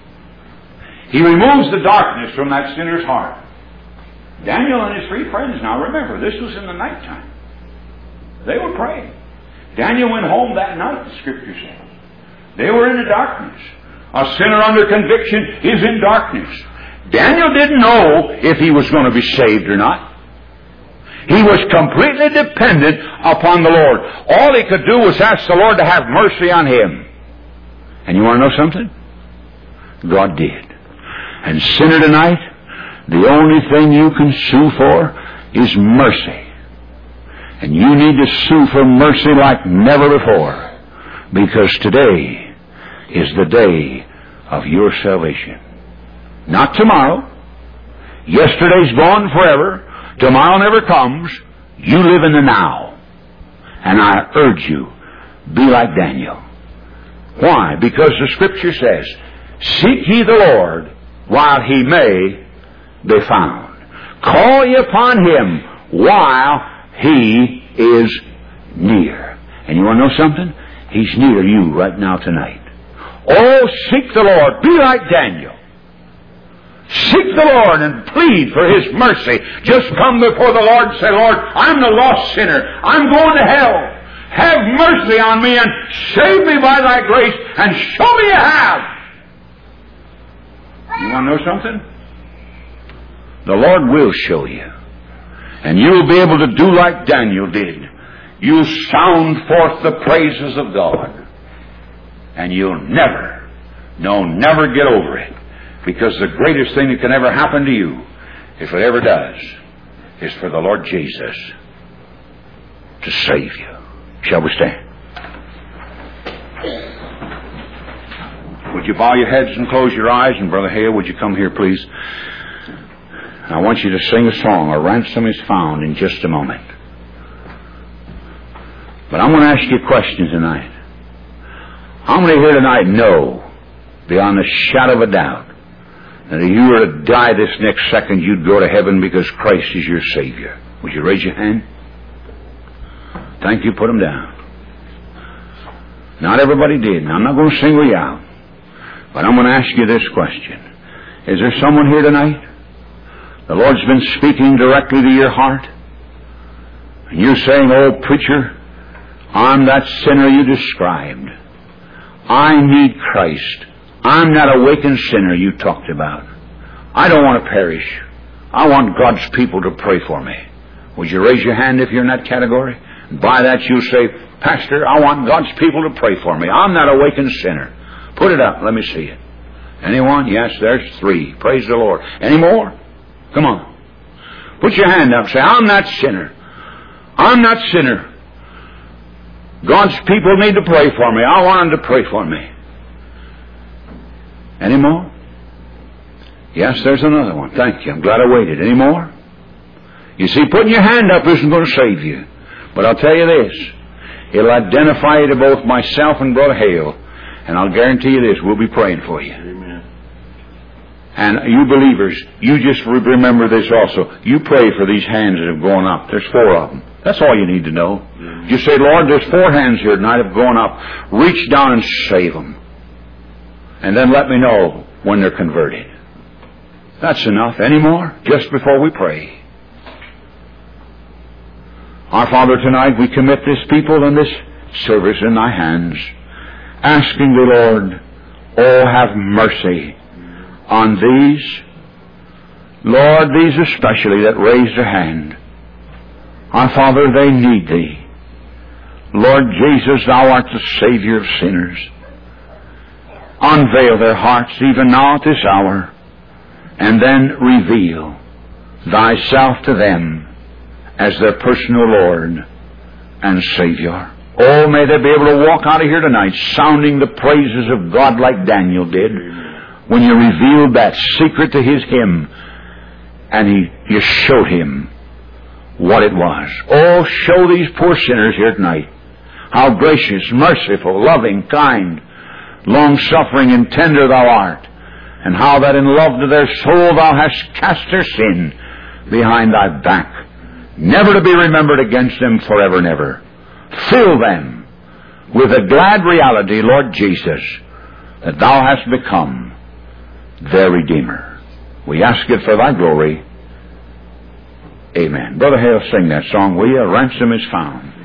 He removes the darkness from that sinner's heart. Daniel and his three friends, now remember, this was in the nighttime. They were praying. Daniel went home that night, the Scripture says. They were in the darkness. A sinner under conviction is in darkness. Daniel didn't know if he was going to be saved or not. He was completely dependent upon the Lord. All he could do was ask the Lord to have mercy on him. And you want to know something? God did. And sinner tonight, the only thing you can sue for is mercy. And you need to sue for mercy like never before. Because today is the day of your salvation. Not tomorrow. Yesterday's gone forever. Tomorrow never comes. You live in the now. And I urge you, be like Daniel. Why? Because the Scripture says, Seek ye the Lord while He may be found. Call ye upon Him while He is near. And you want to know something? He's near you right now tonight. Oh, seek the Lord. Be like Daniel. Seek the Lord and plead for His mercy. Just come before the Lord and say, Lord, I'm the lost sinner. I'm going to hell. Have mercy on me and save me by Thy grace and show me you have. You want to know something? The Lord will show you. And you'll be able to do like Daniel did. You'll sound forth the praises of God. And you'll never, no, never get over it. Because the greatest thing that can ever happen to you, if it ever does, is for the Lord Jesus to save you. Shall we stand? Would you bow your heads and close your eyes? And Brother Hale, would you come here, please? I want you to sing a song, A Ransom is Found, in just a moment. But I'm going to ask you a question tonight. How many here tonight know, beyond the shadow of a doubt, that if you were to die this next second, you'd go to heaven because Christ is your Savior? Would you raise your hand? Thank you. Put them down. Not everybody did. Now, I'm not going to single you out. But I'm going to ask you this question. Is there someone here tonight? The Lord's been speaking directly to your heart. And you're saying, oh, preacher, I'm that sinner you described. I need Christ. I'm that awakened sinner you talked about. I don't want to perish. I want God's people to pray for me. Would you raise your hand if you're in that category? And by that you'll say, Pastor, I want God's people to pray for me. I'm that awakened sinner. Put it up. Let me see it. Anyone? Yes, there's three. Praise the Lord. Any more? Come on. Put your hand up. Say, I'm that sinner. I'm that sinner. God's people need to pray for me. I want them to pray for me. Any more? Yes, there's another one. Thank you. I'm glad I waited. Any more? You see, putting your hand up isn't going to save you. But I'll tell you this. It'll identify you to both myself and Brother Hale. And I'll guarantee you this. We'll be praying for you. Amen. And you believers, you just remember this also. You pray for these hands that have gone up. There's four of them. That's all you need to know. Amen. You say, Lord, there's four hands here tonight have gone up. Reach down and save them. And then let me know when they're converted. That's enough. Any more? Just before we pray. Our Father, tonight we commit this people and this service in Thy hands, asking the Lord, oh, have mercy on these, Lord, these especially that raised their hand. Our Father, they need Thee. Lord Jesus, Thou art the Savior of sinners. Unveil their hearts even now at this hour, and then reveal Thyself to them as their personal Lord and Savior. Oh, may they be able to walk out of here tonight sounding the praises of God like Daniel did when you revealed that secret to his hymn and he, you showed him what it was. Oh, show these poor sinners here tonight how gracious, merciful, loving, kind, long-suffering, and tender Thou art, and how that in love to their soul Thou hast cast their sin behind Thy back, never to be remembered against them forever and ever. Fill them with the glad reality, Lord Jesus, that Thou hast become their Redeemer. We ask it for Thy glory. Amen. Brother Hale, sing that song, will you? A ransom is found.